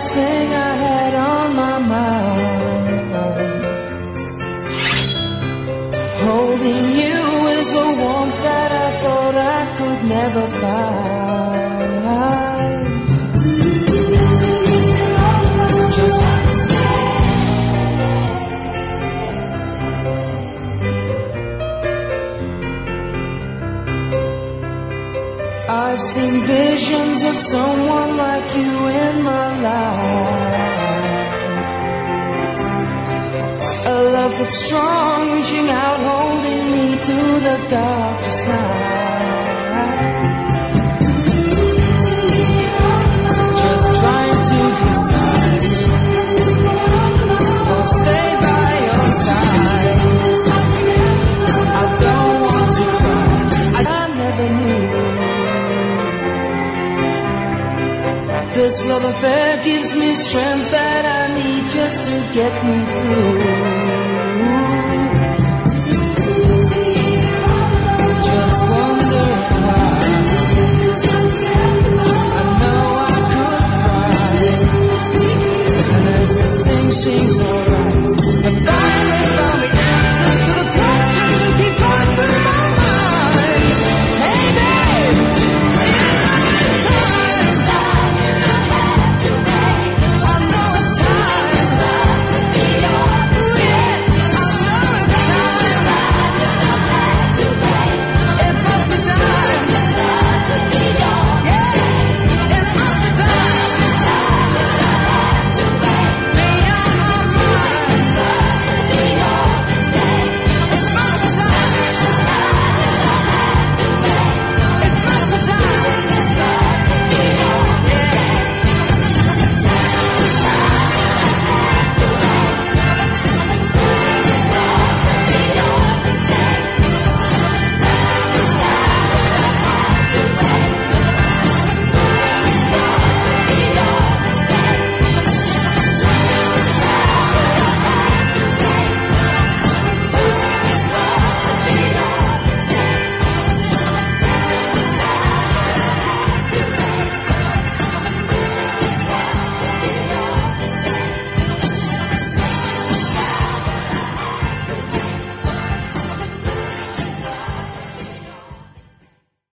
last thing I had on my mind. Holding you is a warmth that I thought I could never find. Just I've seen visions of someone like you in my life. A love that's strong, reaching out, holding me through the darkest night. Just trying to decide, I'll stay by your side. I don't want to cry, I never knew this love affair gives me strength that I need just to get me through.